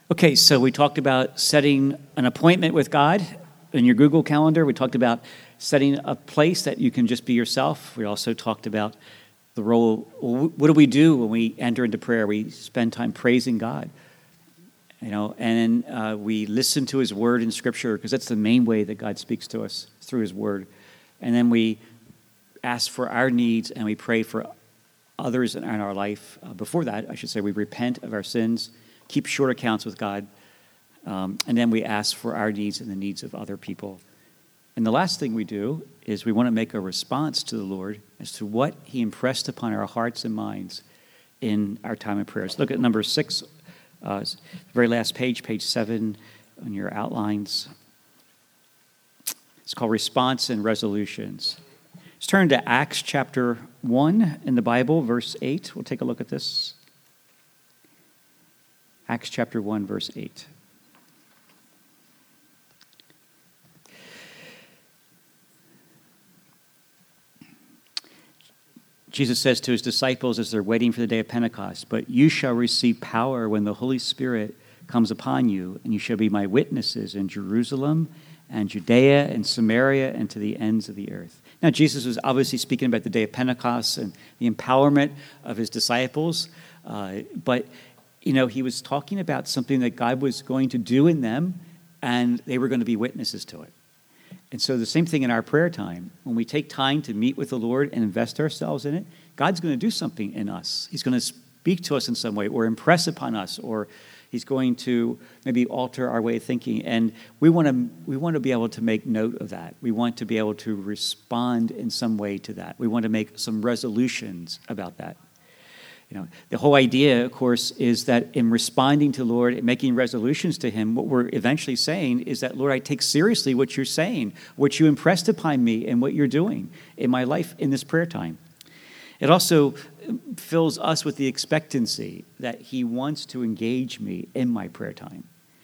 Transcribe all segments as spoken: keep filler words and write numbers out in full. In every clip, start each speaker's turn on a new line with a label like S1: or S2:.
S1: Okay, so we talked about setting an appointment with God in your Google Calendar. We talked about setting a place that you can just be yourself. We also talked about the role, what do we do when we enter into prayer? We spend time praising God, you know, and uh, we listen to his word in Scripture, because that's the main way that God speaks to us, through his word. And then we ask for our needs, and we pray for others in our life. Uh, before that, I should say, we repent of our sins, keep short accounts with God, um, and then we ask for our needs and the needs of other people. And the last thing we do is we want to make a response to the Lord as to what he impressed upon our hearts and minds in our time of prayers. Look at number six, uh, the very last page, page seven on your outlines. It's called Response and Resolutions. Let's turn to Acts chapter one in the Bible, verse eight. We'll take a look at this. Acts chapter one, verse eight. Jesus says to his disciples as they're waiting for the day of Pentecost, "But you shall receive power when the Holy Spirit comes upon you, and you shall be my witnesses in Jerusalem and Judea and Samaria and to the ends of the earth." Now, Jesus was obviously speaking about the day of Pentecost and the empowerment of his disciples, uh, but you know, he was talking about something that God was going to do in them, and they were going to be witnesses to it. And so the same thing in our prayer time. When we take time to meet with the Lord and invest ourselves in it, God's going to do something in us. He's going to speak to us in some way, or impress upon us, or he's going to maybe alter our way of thinking. And we want to we want to be able to make note of that. We want to be able to respond in some way to that. We want to make some resolutions about that. You know, the whole idea, of course, is that in responding to the Lord and making resolutions to him, what we're eventually saying is that, Lord, I take seriously what you're saying, what you impressed upon me, and what you're doing in my life in this prayer time. It also fills us with the expectancy that he wants to engage me in my prayer time.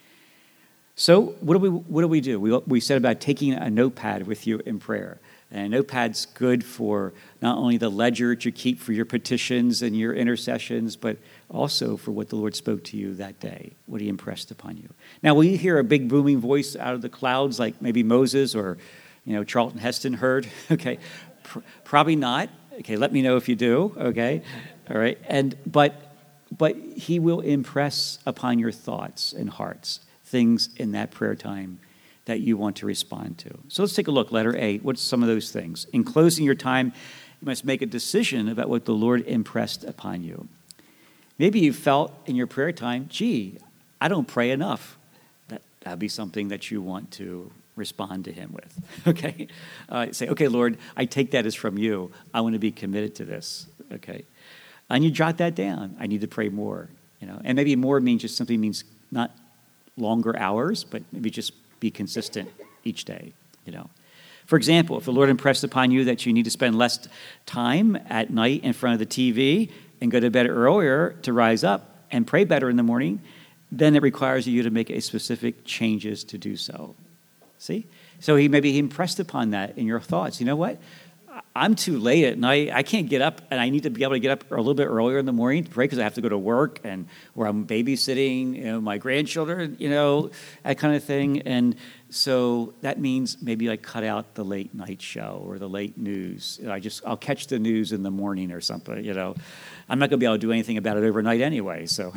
S1: So what do we what do we do? We, we said about taking a notepad with you in prayer. And a notepad's good for not only the ledger to keep for your petitions and your intercessions, but also for what the Lord spoke to you that day, what he impressed upon you. Now, will you hear a big booming voice out of the clouds like maybe Moses or, you know, Charlton Heston heard? Okay, P- probably not. Okay, let me know if you do. Okay, all right. And but but he will impress upon your thoughts and hearts things in that prayer time that you want to respond to. So let's take a look. Letter A, what's some of those things? In closing your time, you must make a decision about what the Lord impressed upon you. Maybe you felt in your prayer time, gee, I don't pray enough. That would be something that you want to respond to him with. Okay? Uh, say, okay, Lord, I take that as from you. I want to be committed to this. Okay? And you jot that down. I need to pray more. You know, and maybe more means just simply means not longer hours, but maybe just be consistent each day, you know. For example, if the Lord impressed upon you that you need to spend less time at night in front of the T V and go to bed earlier to rise up and pray better in the morning, then it requires you to make a specific changes to do so. See? So he maybe he impressed upon that in your thoughts. You know what? I'm too late at night. I can't get up, and I need to be able to get up a little bit earlier in the morning to pray because I have to go to work and where I'm babysitting, you know, my grandchildren, you know, that kind of thing. And so that means maybe I cut out the late night show or the late news. I just I'll catch the news in the morning or something. You know, I'm not going to be able to do anything about it overnight anyway. So,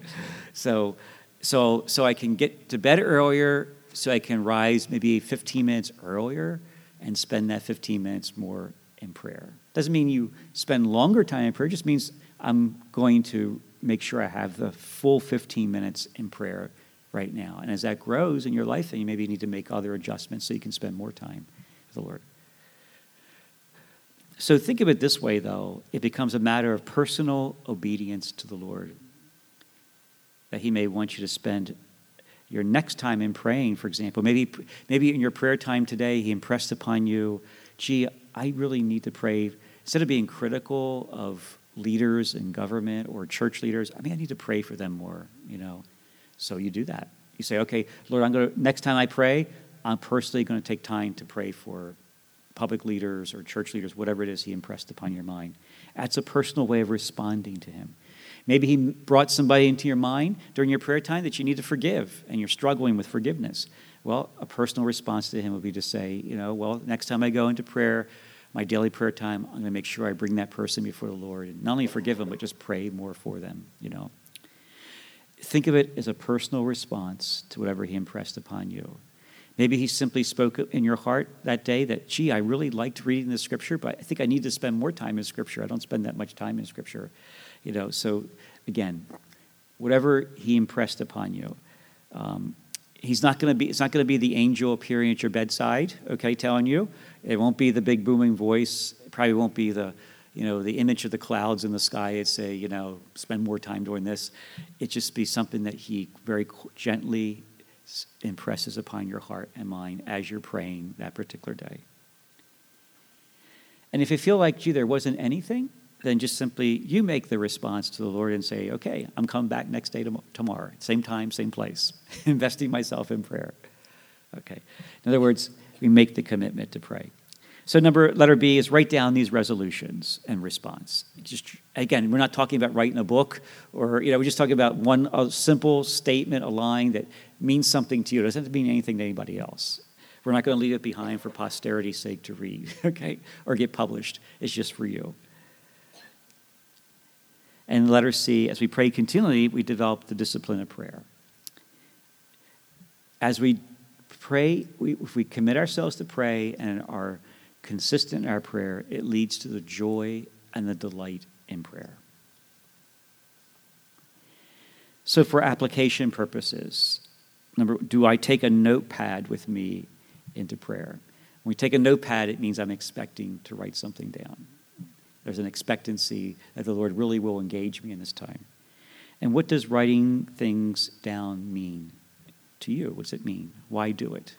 S1: so, so, so I can get to bed earlier, so I can rise maybe fifteen minutes earlier and spend that fifteen minutes more in prayer. Doesn't mean you spend longer time in prayer. It just means I'm going to make sure I have the full fifteen minutes in prayer right now. And as that grows in your life, then you maybe need to make other adjustments so you can spend more time with the Lord. So think of it this way, though. It becomes a matter of personal obedience to the Lord, that he may want you to spend your next time in praying, for example. Maybe maybe in your prayer time today, he impressed upon you, gee, I really need to pray. Instead of being critical of leaders in government or church leaders, I mean, I need to pray for them more, you know. So you do that. You say, okay, Lord, I'm going to, next time I pray, I'm personally going to take time to pray for public leaders or church leaders, whatever it is he impressed upon your mind. That's a personal way of responding to him. Maybe he brought somebody into your mind during your prayer time that you need to forgive, and you're struggling with forgiveness. Well, a personal response to him would be to say, you know, well, next time I go into prayer, my daily prayer time, I'm going to make sure I bring that person before the Lord, and not only forgive them, but just pray more for them, you know. Think of it as a personal response to whatever he impressed upon you. Maybe he simply spoke in your heart that day that, gee, I really liked reading the Scripture, but I think I need to spend more time in Scripture. I don't spend that much time in Scripture. You know, so again, whatever he impressed upon you, um, he's not going to be. It's not going to be the angel appearing at your bedside, okay, telling you. It won't be the big booming voice. It probably won't be the, you know, the image of the clouds in the sky. It say, you know, spend more time doing this. It just be something that he very gently impresses upon your heart and mind as you're praying that particular day. And if you feel like, gee, there wasn't anything, then just simply you make the response to the Lord and say, okay, I'm coming back next day tom- tomorrow, same time, same place, investing myself in prayer. Okay. In other words, we make the commitment to pray. So number letter B is write down these resolutions and response. Just again, we're not talking about writing a book, or you know, we're just talking about one a simple statement, a line that means something to you. It doesn't have to mean anything to anybody else. We're not going to leave it behind for posterity's sake to read, okay, or get published. It's just for you. And letter C, as we pray continually, we develop the discipline of prayer. As we pray, we, if we commit ourselves to pray and are consistent in our prayer, it leads to the joy and the delight in prayer. So for application purposes, number, do I take a notepad with me into prayer? When we take a notepad, it means I'm expecting to write something down. There's an expectancy that the Lord really will engage me in this time. And what does writing things down mean to you? What does it mean? Why do it?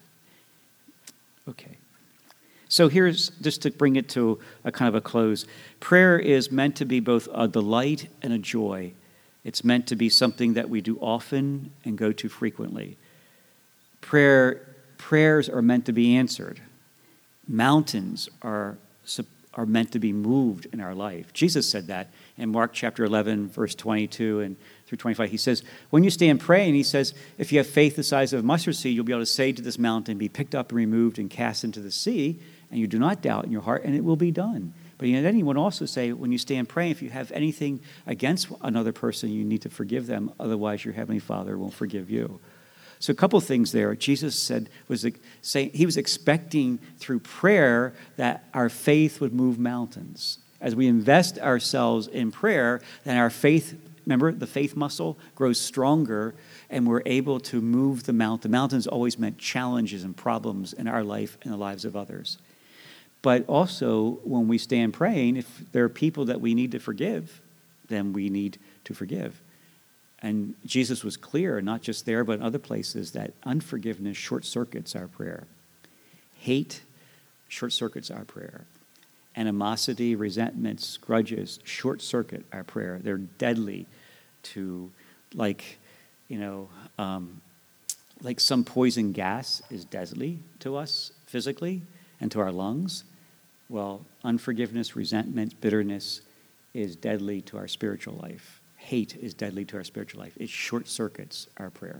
S1: Okay. So here's, just to bring it to a kind of a close, prayer is meant to be both a delight and a joy. It's meant to be something that we do often and go to frequently. Prayer, prayers are meant to be answered. Mountains are are meant to be moved in our life. Jesus said that in Mark chapter eleven, verse twenty-two and through twenty-five. He says, when you stand praying, he says, if you have faith the size of a mustard seed, you'll be able to say to this mountain, be picked up and removed and cast into the sea, and you do not doubt in your heart, and it will be done. But then he would also say, when you stand praying, if you have anything against another person, you need to forgive them, otherwise your heavenly Father won't forgive you. So a couple things there. Jesus said was saying he was expecting through prayer that our faith would move mountains. As we invest ourselves in prayer, then our faith, remember, the faith muscle grows stronger, and we're able to move the mountain. Mountains always meant challenges and problems in our life and the lives of others. But also, when we stand praying, if there are people that we need to forgive, then we need to forgive. And Jesus was clear, not just there, but in other places, that unforgiveness short-circuits our prayer. Hate short-circuits our prayer. Animosity, resentments, grudges short-circuit our prayer. They're deadly to, like, you know, um, like some poison gas is deadly to us physically and to our lungs. Well, unforgiveness, resentment, bitterness is deadly to our spiritual life. Hate is deadly to our spiritual life. It short-circuits our prayer.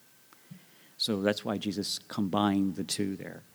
S1: So that's why Jesus combined the two there.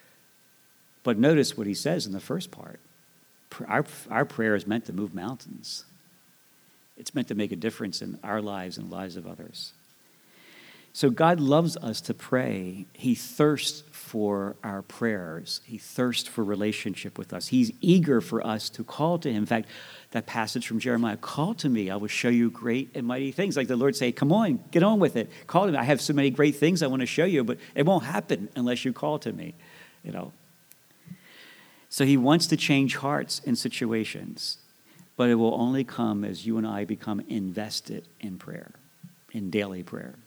S1: But notice what he says in the first part. Our, our prayer is meant to move mountains. It's meant to make a difference in our lives and the lives of others. So God loves us to pray. He thirsts for our prayers. He thirsts for relationship with us. He's eager for us to call to him. In fact, that passage from Jeremiah, call to me, I will show you great and mighty things. Like the Lord say, come on, get on with it. Call to me. I have so many great things I want to show you, but it won't happen unless you call to me, you know. So he wants to change hearts in situations, but it will only come as you and I become invested in prayer, in daily prayer.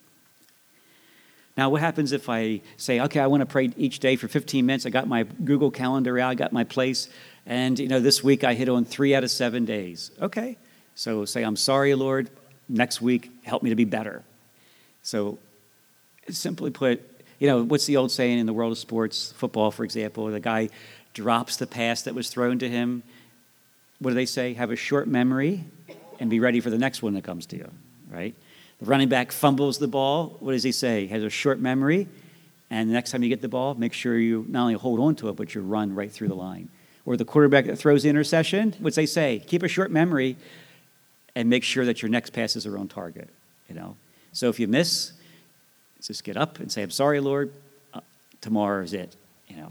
S1: Now, what happens if I say, okay, I want to pray each day for fifteen minutes. I got my Google Calendar out. I got my place. And, you know, this week I hit on three out of seven days. Okay. So say, I'm sorry, Lord. Next week, help me to be better. So simply put, you know, what's the old saying in the world of sports, football, for example, the guy drops the pass that was thrown to him. What do they say? Have a short memory and be ready for the next one that comes to you, right? The running back fumbles the ball. What does he say? He has a short memory. And the next time you get the ball, make sure you not only hold on to it, but you run right through the line. Or the quarterback that throws the interception, what's they say? Keep a short memory and make sure that your next passes are on target, you know? So if you miss, just get up and say, I'm sorry, Lord. Uh, tomorrow is it, you know?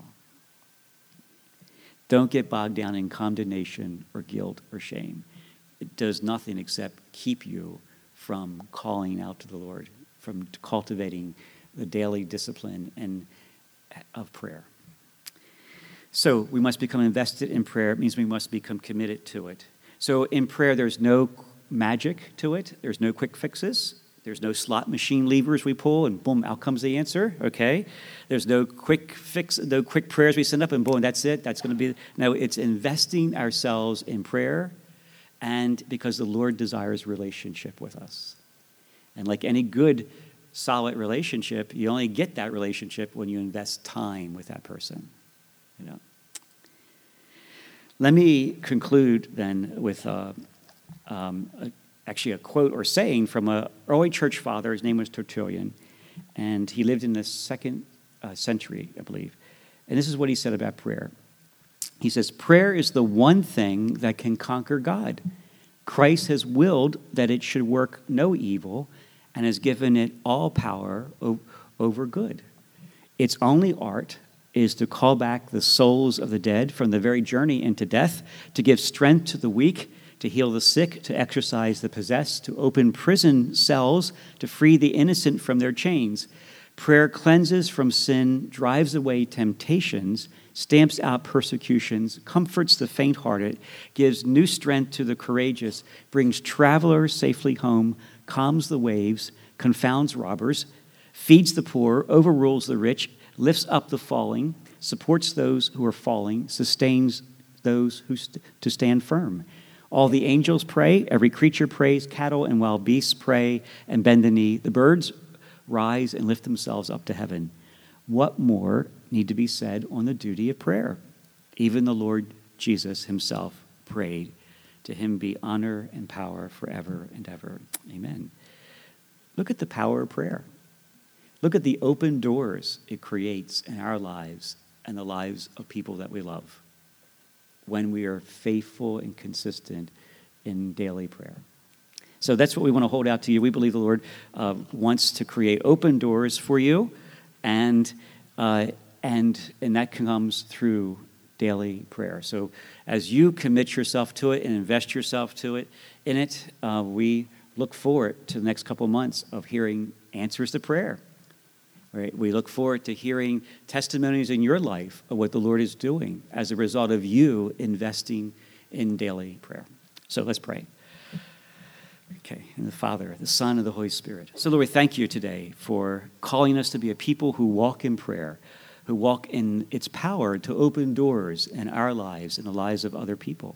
S1: Don't get bogged down in condemnation or guilt or shame. It does nothing except keep you from calling out to the Lord, from cultivating the daily discipline and of prayer. So we must become invested in prayer. It means we must become committed to it. So in prayer, there's no magic to it. There's no quick fixes. There's no slot machine levers we pull and boom, out comes the answer, okay? There's no quick fix, no quick prayers we send up and boom, that's it. That's going to be, no, it's investing ourselves in prayer, and because the Lord desires relationship with us. And like any good, solid relationship, you only get that relationship when you invest time with that person, you know. Let me conclude then with uh, um, a, actually a quote or saying from an early church father. His name was Tertullian, and he lived in the second uh, century, I believe. And this is what he said about prayer. He says, prayer is the one thing that can conquer God. Christ has willed that it should work no evil and has given it all power o- over good. Its only art is to call back the souls of the dead from the very journey into death, to give strength to the weak, to heal the sick, to exorcise the possessed, to open prison cells, to free the innocent from their chains. Prayer cleanses from sin, drives away temptations, stamps out persecutions, comforts the faint-hearted, gives new strength to the courageous, brings travelers safely home, calms the waves, confounds robbers, feeds the poor, overrules the rich, lifts up the falling, supports those who are falling, sustains those who st- to stand firm. All the angels pray, every creature prays, cattle and wild beasts pray and bend the knee. The birds rise and lift themselves up to heaven. What more need to be said on the duty of prayer? Even the Lord Jesus himself prayed. To him be honor and power forever and ever. Amen. Look at the power of prayer. Look at the open doors it creates in our lives and the lives of people that we love when we are faithful and consistent in daily prayer. So that's what we want to hold out to you. We believe the Lord uh, wants to create open doors for you, and uh, and and that comes through daily prayer. So as you commit yourself to it and invest yourself to it in it, uh, we look forward to the next couple months of hearing answers to prayer. Right? We look forward to hearing testimonies in your life of what the Lord is doing as a result of you investing in daily prayer. So let's pray. Okay, and the Father, the Son, and the Holy Spirit. So Lord, we thank you today for calling us to be a people who walk in prayer, who walk in its power to open doors in our lives and the lives of other people.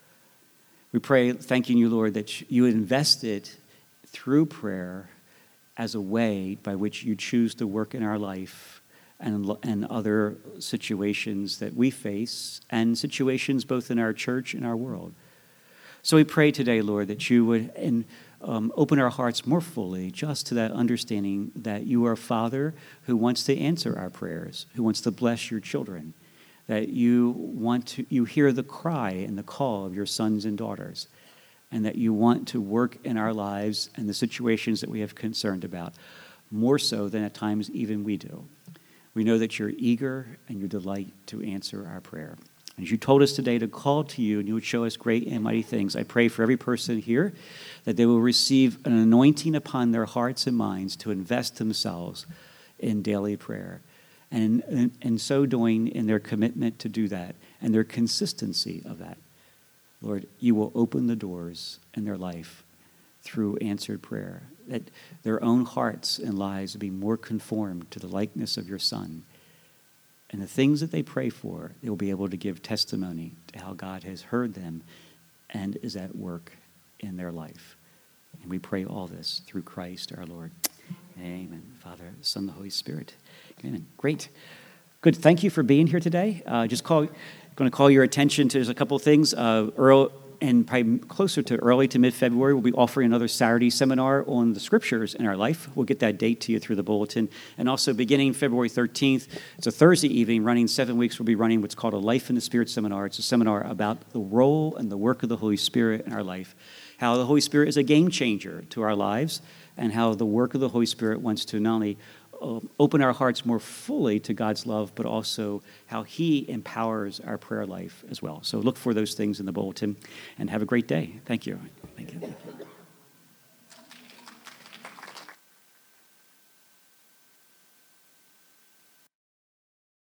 S1: We pray, thanking you, Lord, that you invested through prayer as a way by which you choose to work in our life and, and other situations that we face, and situations both in our church and our world. So we pray today, Lord, that you would in, um, open our hearts more fully just to that understanding that you are a Father who wants to answer our prayers, who wants to bless your children, that you want to, you hear the cry and the call of your sons and daughters, and that you want to work in our lives and the situations that we have concerned about, more so than at times even we do. We know that you're eager and you delight to answer our prayer. As you told us today to call to you and you would show us great and mighty things, I pray for every person here that they will receive an anointing upon their hearts and minds to invest themselves in daily prayer. And in, in, in so doing, in their commitment to do that and their consistency of that, Lord, you will open the doors in their life through answered prayer, that their own hearts and lives will be more conformed to the likeness of your Son. And the things that they pray for, they will be able to give testimony to how God has heard them and is at work in their life. And we pray all this through Christ our Lord. Amen. Father, Son, the Holy Spirit. Amen. Great. Good. Thank you for being here today. Uh, just call, going to call your attention to there's a couple of things. Uh, Earl and probably closer to early to mid-February, we'll be offering another Saturday seminar on the scriptures in our life. We'll get that date to you through the bulletin. And also beginning February thirteenth, it's a Thursday evening, running seven weeks, we'll be running what's called a Life in the Spirit seminar. It's a seminar about the role and the work of the Holy Spirit in our life, how the Holy Spirit is a game changer to our lives, and how the work of the Holy Spirit wants to not only uh, open our hearts more fully to God's love, but also how he empowers our prayer life as well. So look for those things in the bulletin, and have a great day. Thank you. Thank you. Thank you.